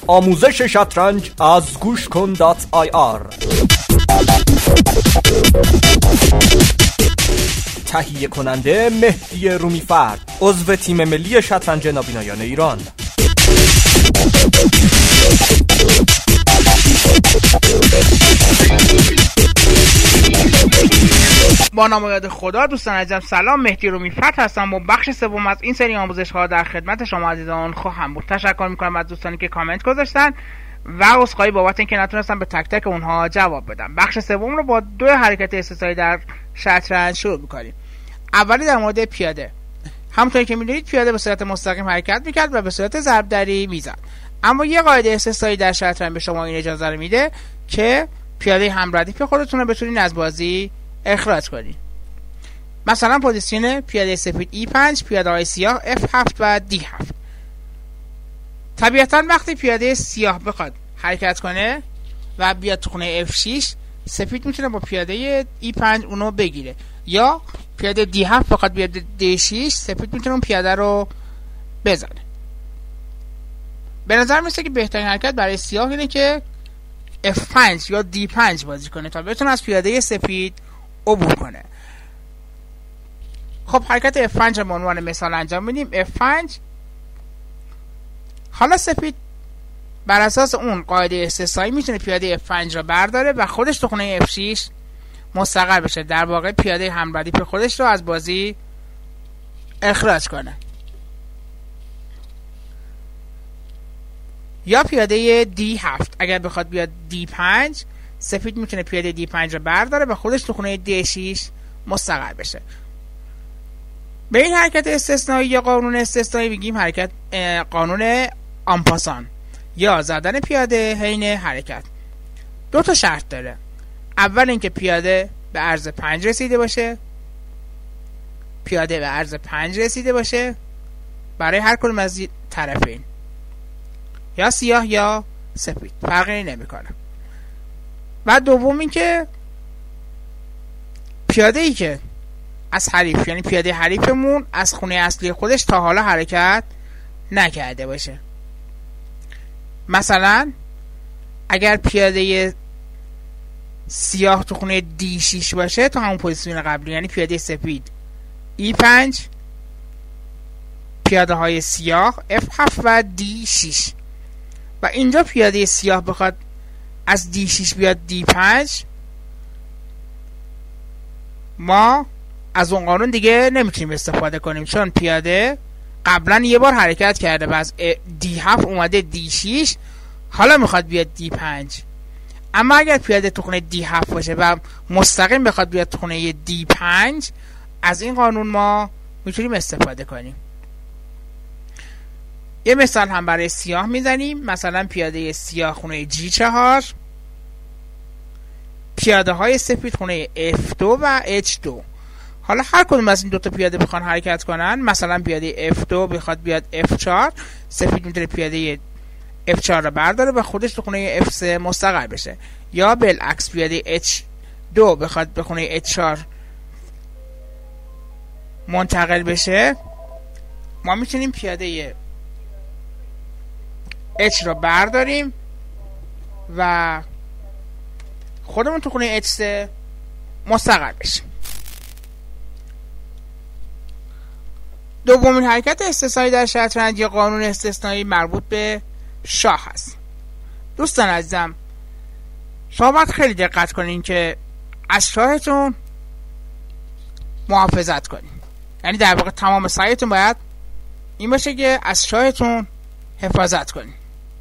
آموزش شطرنج از گوشکن.ir. تهیه کننده مهدی رومیفرد، عضو تیم ملی شطرنج نابینایان ایران. با نام یاد خدا. دوستان عزیزم سلام، مهدی رومیفرد هستم با بخش سوم از این سری آموزش ها در خدمت شما عزیزان خواهم بود. تشکر میکنم از دوستانی که کامنت گذاشتن و عذرخواهی بابت اینکه نتونستم به تک تک اونها جواب بدم. بخش سوم رو با دو حرکت استثنایی در شطرنج شروع میکنیم. اولی در مورد پیاده. همونطوری که میدونید پیاده به صورت مستقیم حرکت میکرد و به صورت ضربدری میزد، اما یه قاعده استثنایی در شطرنج به شما این اجازه رو میده که پیاده هم ردیف خودتون رو بتونین از بازی اخراج کنید. مثلا پوزیشن پیاده سفید E5، پیاده های سیاه F7 و D7. طبیعتا وقتی پیاده سیاه بخواد حرکت کنه و بیاد تو خونه F6، سفید میتونه با پیاده E5 اونو بگیره، یا پیاده D7 بخواد بیاد D6، سفید میتونه اون پیاده رو بزنه. به نظر میسه که بهترین حرکت برای سیاه اینه که F5 یا D5 بازی کنه تا بتونه از پیاده سفید عبور کنه. خب حرکت F5 رو به عنوان مثال انجام میدیم. F5. حالا سفید بر اساس اون قاعده استثنایی میتونه پیاده F5 رو برداره و خودش تو خونه F6 مستقر بشه، در واقع پیاده هم ردیف خودش رو از بازی اخراج کنه. یا پیاده D7 اگر بخواد بیاد D5، سفید میتونه پیاده D5 رو برداره و خودش تو خونه D6 مستقر بشه. به این حرکت استثنایی یا قانون استثنایی میگیم حرکت قانون آنپاسان یا زدن پیاده حین حرکت. دو تا شرط داره. اول اینکه پیاده به عرض 5 رسیده باشه، پیاده به عرض 5 رسیده باشه برای هر کدوم از طرفین، یا سیاه یا سفید، فرقی نمیکنه. و دوم اینکه پیاده ای که از حریف، یعنی پیاده حریفمون از خونه اصلی خودش تا حالا حرکت نکرده باشه. مثلا اگر پیاده سیاه تو خونه D6 باشه، تا همون پوزیشن قبلی، یعنی پیاده سفید E5، پیاده های سیاه F7 و D6، و اینجا پیاده سیاه بخواد از D6 بیاد D5، ما از اون قانون دیگه نمیتونیم استفاده کنیم، چون پیاده قبلا یه بار حرکت کرده و از D7 اومده D6، حالا میخواد بیاد D5. اما اگر پیاده تو خونه D7 باشه و مستقیم بخواد بیاد تو خونه D5، از این قانون ما میتونیم استفاده کنیم. یه مثال هم برای سیاه میزنیم. مثلا پیاده سیاه خونه G4، پیاده های سفید خونه F2 و H2. حالا هر کدوم از این دوتا پیاده بخوان حرکت کنن، مثلا پیاده F2 بخواد بیاد F4، سفید میتونه پیاده F4 رو برداره و خودش تو خونه F3 مستقر بشه، یا بالعکس پیاده H2 بخواد به خونه H4 منتقل بشه، ما میتونیم پیاده H رو برداریم و خودمون تو خونه H3 مستقر بشیم. دومین حرکت استثنایی در شطرنج یا قانون استثنایی مربوط به شاه هست. دوستان عزیزم، شما باید خیلی دقت کنین که از شاهتون محافظت کنین. یعنی در واقع تمام سعیتون باید این باشه که از شاهتون حفاظت کنین.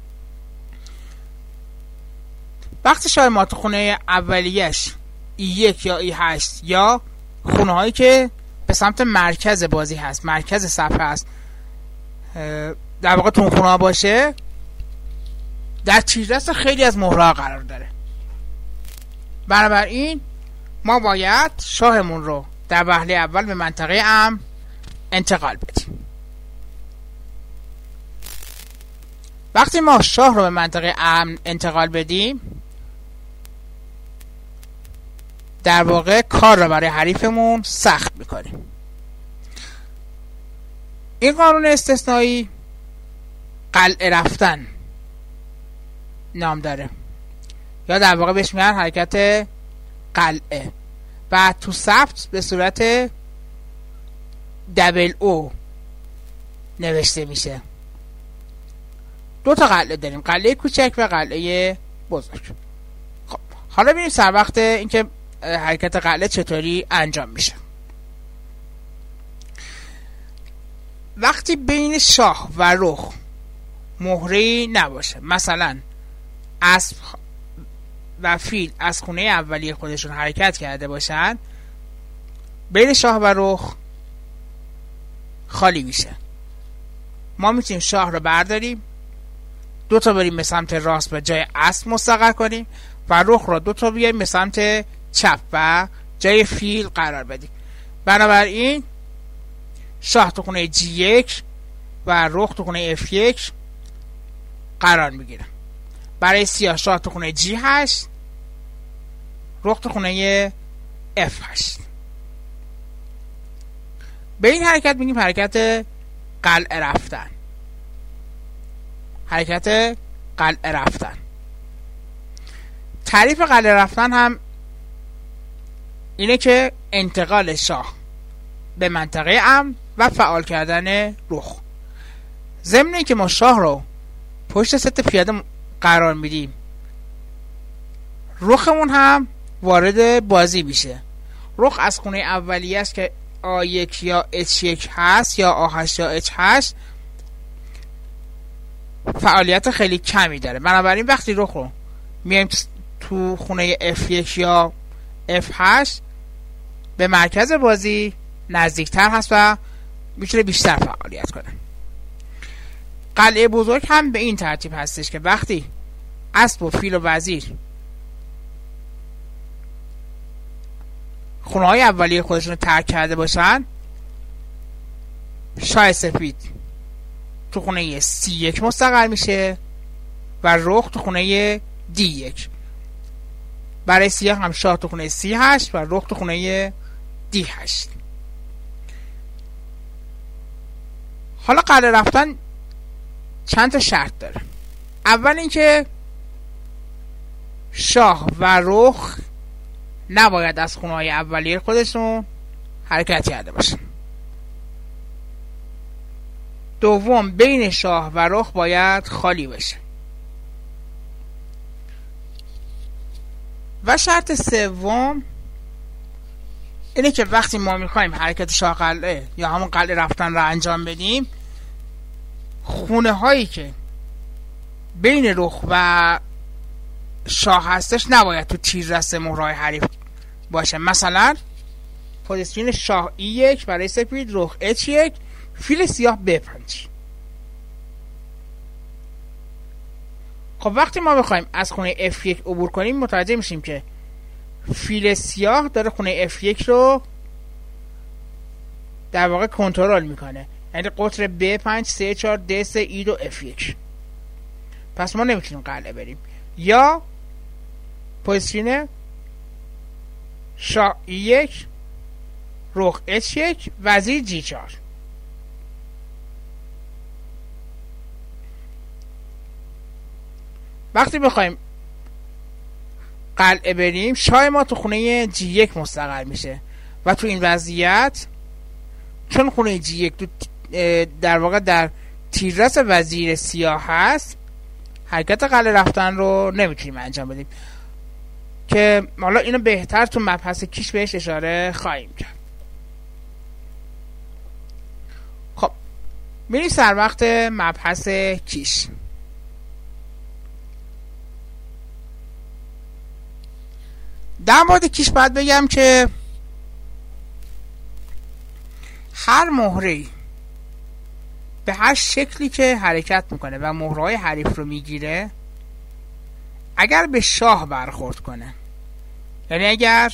وقتی شاه ما تو خونه اولیش E1 یا E8 یا خونه هایی که به سمت مرکز بازی هست، مرکز صفحه هست، در واقع تو خونه ها باشه، در چیردست خیلی از مهره‌ها قرار داره. بنابراین ما باید شاهمون رو در وهله اول به منطقه امن انتقال بدیم. وقتی ما شاه رو به منطقه امن انتقال بدیم، در واقع کار رو برای حریفمون سخت میکنیم. این قانون استثنایی قلعه رفتن نام داره، یا در واقع بهش میگن حرکت قلعه و تو ثبت به صورت دبل او نوشته میشه. دو تا قلعه داریم، قلعه کوچک و قلعه بزرگ. خب حالا ببینیم سر وقت اینکه حرکت قلعه چطوری انجام میشه. وقتی بین شاه و رخ مهره‌ای نباشه، مثلا اسب و فیل از خونه اولیه خودشون حرکت کرده باشن، بین شاه و رخ خالی میشه. ما میتونیم شاه رو برداریم، دو تا بریم به سمت راست و جای اسب مستقر کنیم و رخ رو دو تا بیاریم به سمت چپ و جای فیل قرار بدیم. بنابراین شاه تو خونه G1 و رخ تو خونه F1 قرار میگیره. برای سیاه شاه تو خونه G8، رخ تو خونه F8. به این حرکت میگیم حرکت قلعه رفتن. حرکت قلعه رفتن. تعریف قلعه رفتن هم اینه که انتقال شاه به منطقه امن و فعال کردن رخ. ضمن اینکه ما شاه رو پشت ست پیاده قرار میدیم، رخمون هم وارد بازی میشه. رخ از خونه اولیه است که A1 یا H1 هست یا A8 یا H8 فعالیت خیلی کمی داره. بنابراین وقتی رخ رو میایم تو خونه F1 یا F8 به مرکز بازی نزدیکتر هست و میتونه بیشتر فعالیت کنه. قلعه بزرگ هم به این ترتیب هستش که وقتی اسب و فیل و وزیر خونه های اولیه خودشون رو ترک کرده باشن، شاه سفید تو خونه C1 مستقر میشه و رخ تو خونه D1. برای سیاه هم شاه تو خونه C8 و رخ تو خونه D8. حالا قلعه رفتن چند تا شرط داره. اول اینکه شاه و رخ نباید از خونه های اولیه خودشون حرکت کرده باشن. دوم، بین شاه و رخ باید خالی بشه. و شرط سوم اینه که وقتی ما میخوایم حرکت شاه قلعه یا همون قلعه رفتن رو انجام بدیم، خونه هایی که بین رخ و شاه هستش نباید تو تیررس مهرهای حریف باشه. مثلا پوزیشن شاه E1 برای سفید، رخ H1، فیل سیاه B5. خب وقتی ما بخوایم از خونه F1 عبور کنیم متوجه میشیم که فیل سیاه داره خونه F1 رو در واقع کنترل میکنه، یعنی قطر B5 C4 D3 E2 F1. پس ما نمیتونیم قلعه بریم. یا پوزیشن شاه E1 رخ H1 وزیر G4. وقتی بخوایم قلعه بریم، شاه ما تو خونه G1 مستقر میشه و تو این وضعیت چون خونه G1 در واقع در تیررس وزیر سیاه هست، حرکت قلعه رفتن رو نمیتونیم انجام بدیم که حالا اینو بهتر تو مبحث کیش بهش اشاره خواهیم کرد. خب میریم سر وقت مبحث کیش. در مورد کیش باید بگم که هر مهره‌ای به هر شکلی که حرکت میکنه و مهرهای حریف رو میگیره، اگر به شاه برخورد کنه، یعنی اگر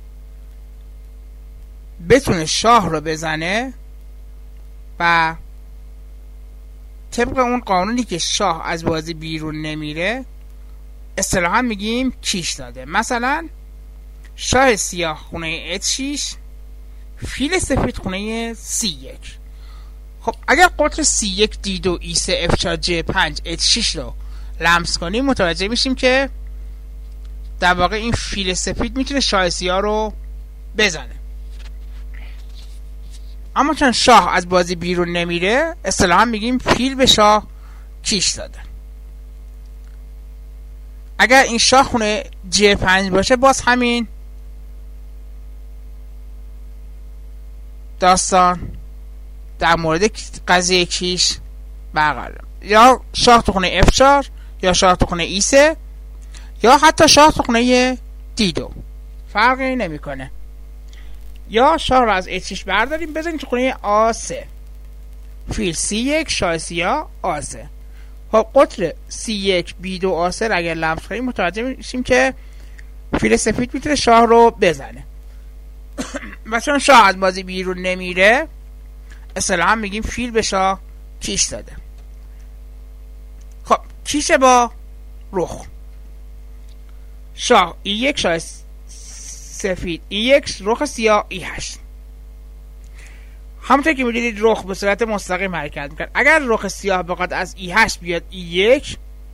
بتونه شاه رو بزنه و طبق اون قانونی که شاه از بازی بیرون نمیره، اصطلاحا میگیم کیش داده. مثلا شاه سیاه خونه H6، فیل سفید خونه C1. خب اگر قطر C1 D2 E3 F4 J5 H6 رو لمس کنیم متوجه میشیم که در واقع این فیل سفید میتونه شاه سیاه رو بزنه. اما چون شاه از بازی بیرون نمیره اصطلاحا میگیم فیل به شاه کیش داده. اگر این شاه خونه G5 باشه باز همین داستان در مورد قضیه کیش برقراره. یا شاه تو خونه F4 یا شاه تو خونه E3 یا حتی شاه تو خونه D2 فرقی نمیکنه. یا شاه رو از H6 برداریم بزنیم تو خونه A3 فیل C1 شاه سیاه A3. خب قطر C1 B2 A3 اگر لمس کنیم متوجه میشیم که فیل سفید میتونه شاه رو بزنه و چون شاه از بازی بیرون نمیره اصطلاحا میگیم فیل به شاه کیش داده. خب کیش با رخ شاه E1 شاه سفید E1 رخ سیاه E8. همونطور که میدونید رخ به صورت مستقیم حرکت میکنه. اگر رخ سیاه بخواد از E8 بیاد E1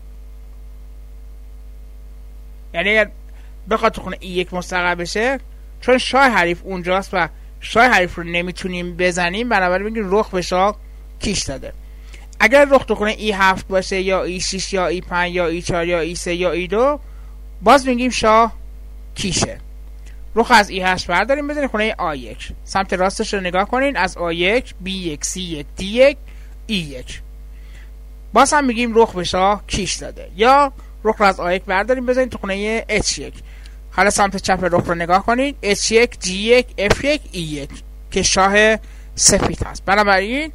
یعنی اگر بخواد تو خونه E1 مستقر بشه چون شاه حریف اونجاست و شاه حریف رو نمیتونیم بزنیم بنابراین میگیم رخ به شاه کیش داده. اگر رخ تو خونه E7 باشه یا E6 یا E5 یا E4 یا E3 یا E2 باز میگیم شاه کیشه. رخ از E8 برداریم بزنیم خونه A1 سمت راستش رو نگاه کنین از A1 B1 C1 D1 E1 باز هم میگیم رخ به شاه کیش داده. یا رخ رو از A1 برداریم بزنیم تو خونه H1 حالا سمت چپ رخ رو نگاه کنین H1 G1 F1 E1 که شاه سفید هست. بنابراین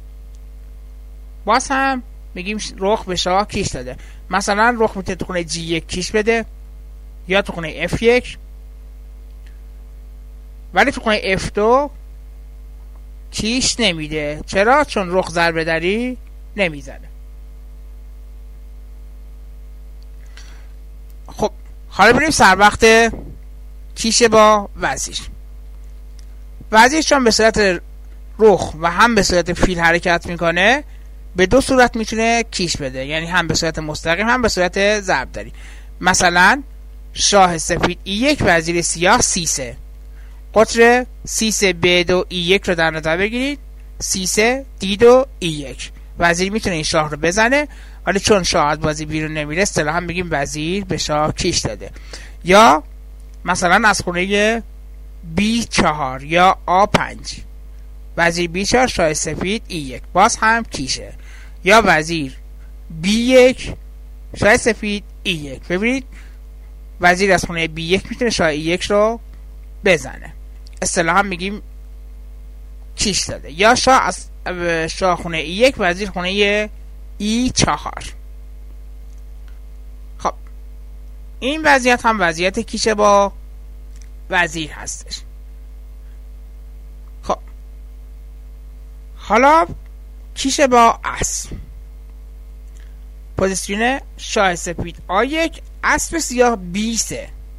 باز هم میگیم رخ به شاه کیش داده. مثلا رخ میتونه تو خونه G1 کیش بده یا تو خونه F1 ولی تو خونه F2 کیش نمیده. چرا؟ چون رخ ضربه دری نمیزنه. خب حالا بریم سر وقت کیش با وزیر. وزیر چون به صورت رخ و هم به صورت فیل حرکت میکنه به دو صورت میتونه کیش بده، یعنی هم به صورت مستقیم هم به صورت ضرب دری. مثلا شاه سفید E1 وزیر سیاه C3 قطر C3 B2 E1 رو در نظر بگیرید C3 D2 E1 وزیر میتونه این شاه رو بزنه ولی چون شاه از بازی بیرون نمیره اصطلاحا میگیم وزیر به شاه کیش داده. یا مثلا از خونه B4 یا A5 وزیر B4 شاه سفید E1 باز هم کیشه. یا وزیر B1 شاه سفید E1 ببینید وزیر از خونه B1 میتونه شاه E1 رو بزنه اصطلاحا میگیم کیش داده. یا شاه از شاه خونه E1 وزیر خونه E4. خب این وضعیت هم وضعیت کیش با وزیر هستش. خب حالا کیش با اسب. پوزیشن شاه سفید A1 اسب سیاه B3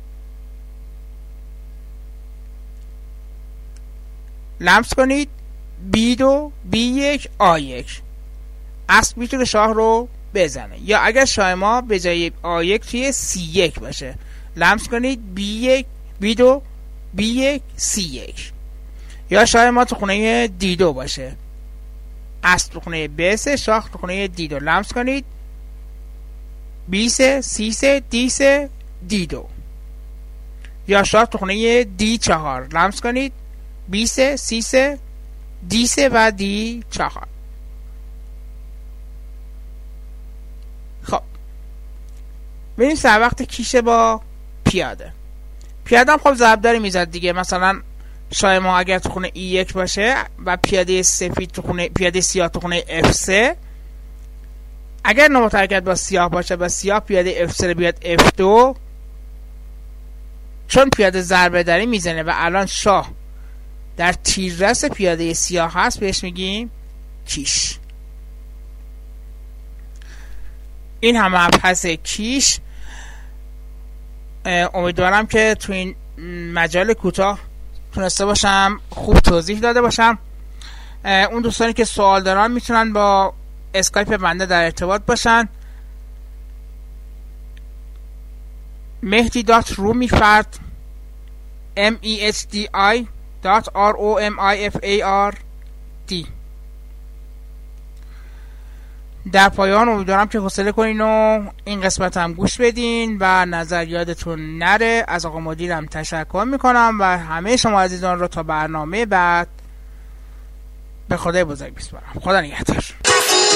لمس کنید B2 B1 A1 اسب میتونه شاه رو بزنه. یا اگر شاه ما به جای A1 توی C1 باشه لمس کنید B1 B2 B1 C1. یا شاه ما تو خونه D2 باشه اسب تو خونه B3 شاه تو خونه D2 لمس کنید B3 C3 D3 D2. یا شاه تو خونه D4 لمس کنید B3 C3 D3 و D4. خب بریم سر وقت کیش با پیاده. پیاده هم خب ضرب داری میزد دیگه. مثلا شاه ما اگر تو خونه E1 باشه و پیاده سفید تو خونه پیاده سیاه تو خونه F3 اگر نوبت حرکت با سیاه باشه و سیاه پیاده F3 بیاد F2 چون پیاده ضربه داری میزنه و الان شاه در تیررس پیاده سیاه هست بهش میگیم کیش. این هم مبحث کیش. امیدوارم که تو این مجال کوتاه تونسته باشم خوب توضیح داده باشم. اون دوستانی که سوال دارن میتونن با اسکایپ بنده در ارتباط باشن mehdi.rumifard mehdi.romifard. در پایان امیدوارم که حوصله کنین و این قسمت هم گوش بدین و نظریاتتون نره. از آقا مدیرم تشکر میکنم و همه شما عزیزان رو تا برنامه بعد به خدای بزرگ میسپارم. خدا نگهدار.